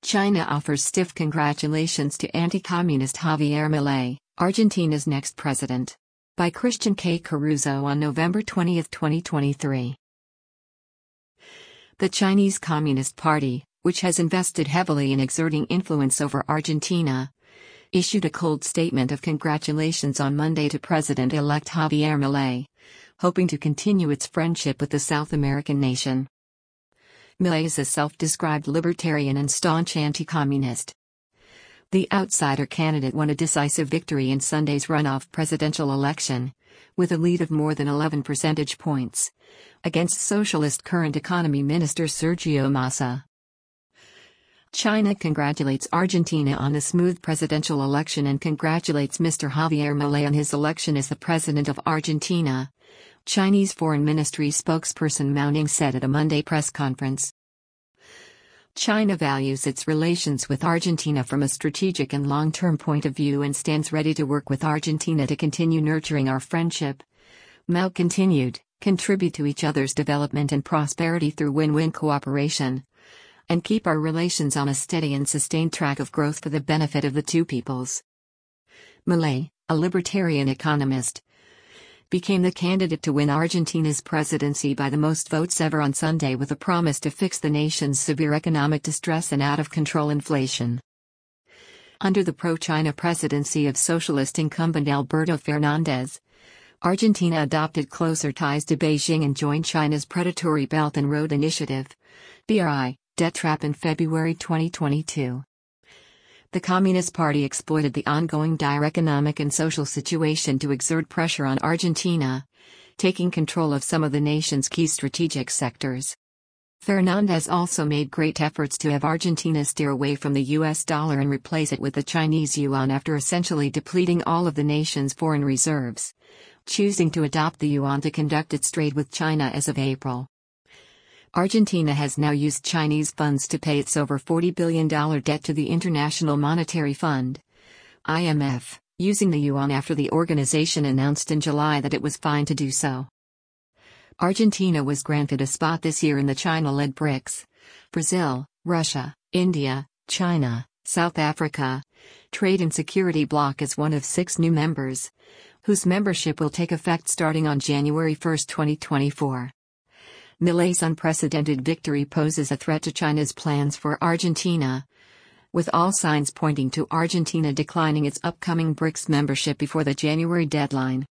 China offers stiff congratulations to anti-communist Javier Milei, Argentina's next president. By Christian K. Caruso on November 20, 2023. The Chinese Communist Party, which has invested heavily in exerting influence over Argentina, issued a cold statement of congratulations on Monday to President-elect Javier Milei, hoping to continue its friendship with the South American nation. Milei is a self-described libertarian and staunch anti-communist. The outsider candidate won a decisive victory in Sunday's runoff presidential election, with a lead of more than 11 percentage points, against Socialist Current Economy Minister Sergio Massa. China congratulates Argentina on the smooth presidential election and congratulates Mr. Javier Milei on his election as the president of Argentina, Chinese Foreign Ministry spokesperson Mao Ning said at a Monday press conference. China values its relations with Argentina from a strategic and long-term point of view and stands ready to work with Argentina to continue nurturing our friendship. Mao continued, contribute to each other's development and prosperity through win-win cooperation, and keep our relations on a steady and sustained track of growth for the benefit of the two peoples. Milei, a libertarian economist, became the candidate to win Argentina's presidency by the most votes ever on Sunday with a promise to fix the nation's severe economic distress and out-of-control inflation. Under the pro-China presidency of socialist incumbent Alberto Fernandez, Argentina adopted closer ties to Beijing and joined China's predatory Belt and Road Initiative, BRI, debt trap in February 2022. The Communist Party exploited the ongoing dire economic and social situation to exert pressure on Argentina, taking control of some of the nation's key strategic sectors. Fernandez also made great efforts to have Argentina steer away from the US dollar and replace it with the Chinese yuan after essentially depleting all of the nation's foreign reserves, choosing to adopt the yuan to conduct its trade with China as of April. Argentina has now used Chinese funds to pay its over $40 billion debt to the International Monetary Fund, IMF, using the yuan after the organization announced in July that it was fine to do so. Argentina was granted a spot this year in the China-led BRICS, Brazil, Russia, India, China, South Africa, Trade and Security Bloc as one of 6 new members, whose membership will take effect starting on January 1, 2024. Milei's unprecedented victory poses a threat to China's plans for Argentina, with all signs pointing to Argentina declining its upcoming BRICS membership before the January deadline.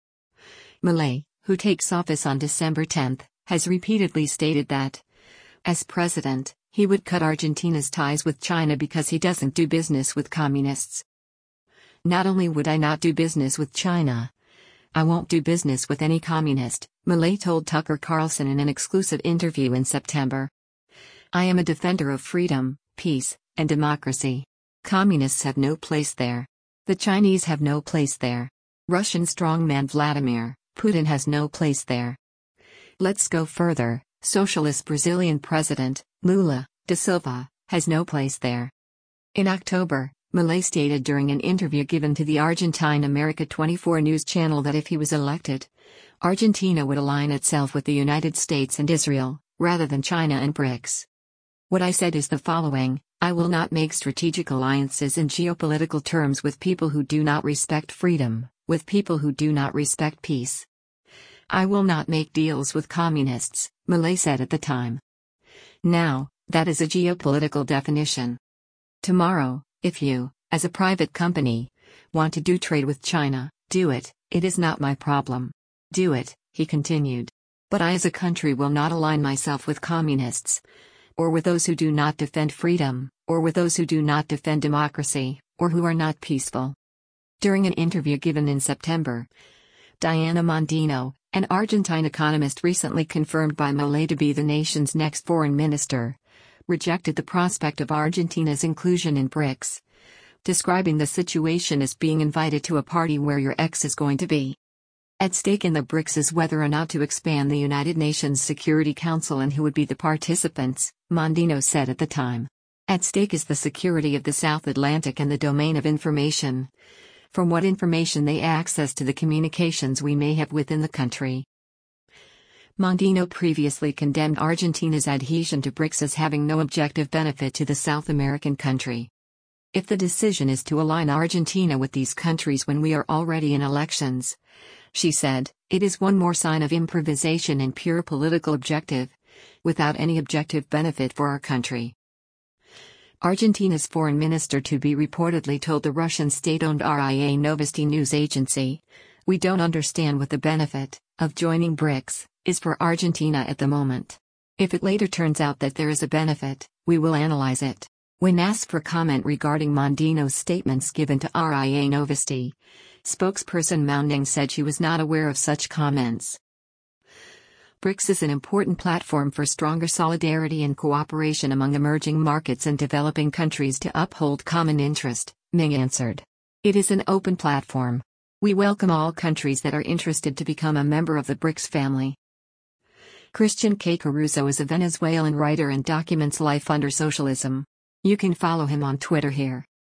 Milei, who takes office on December 10, has repeatedly stated that, as president, he would cut Argentina's ties with China because he doesn't do business with communists. Not only would I not do business with China, I won't do business with any communist, Milei told Tucker Carlson in an exclusive interview in September. I am a defender of freedom, peace, and democracy. Communists have no place there. The Chinese have no place there. Russian strongman Vladimir Putin has no place there. Let's go further. Socialist Brazilian President Lula da Silva has no place there. In October, Milei stated during an interview given to the Argentine America 24 news channel that if he was elected, Argentina would align itself with the United States and Israel, rather than China and BRICS. What I said is the following: I will not make strategic alliances in geopolitical terms with people who do not respect freedom, with people who do not respect peace. I will not make deals with communists, Milei said at the time. Now, that is a geopolitical definition. Tomorrow, if you, as a private company, want to do trade with China, do it, it is not my problem. Do it, he continued. But I as a country will not align myself with communists, or with those who do not defend freedom, or with those who do not defend democracy, or who are not peaceful. During an interview given in September, Diana Mondino, an Argentine economist recently confirmed by Milei to be the nation's next foreign minister, rejected the prospect of Argentina's inclusion in BRICS, describing the situation as being invited to a party where your ex is going to be. At stake in the BRICS is whether or not to expand the United Nations Security Council and who would be the participants, Mondino said at the time. At stake is the security of the South Atlantic and the domain of information, from what information they access to the communications we may have within the country. Mondino previously condemned Argentina's adhesion to BRICS as having no objective benefit to the South American country. If the decision is to align Argentina with these countries when we are already in elections, she said, it is one more sign of improvisation and pure political objective, without any objective benefit for our country. Argentina's foreign minister to be reportedly told the Russian state-owned RIA Novosti news agency, "We don't understand what the benefit of joining BRICS is for Argentina at the moment. If it later turns out that there is a benefit, we will analyze it." When asked for comment regarding Mondino's statements given to RIA Novosti, spokesperson Mounding said she was not aware of such comments. BRICS is an important platform for stronger solidarity and cooperation among emerging markets and developing countries to uphold common interest, Ming answered. It is an open platform. We welcome all countries that are interested to become a member of the BRICS family. Christian K. Caruso is a Venezuelan writer and documents life under socialism. You can follow him on Twitter here.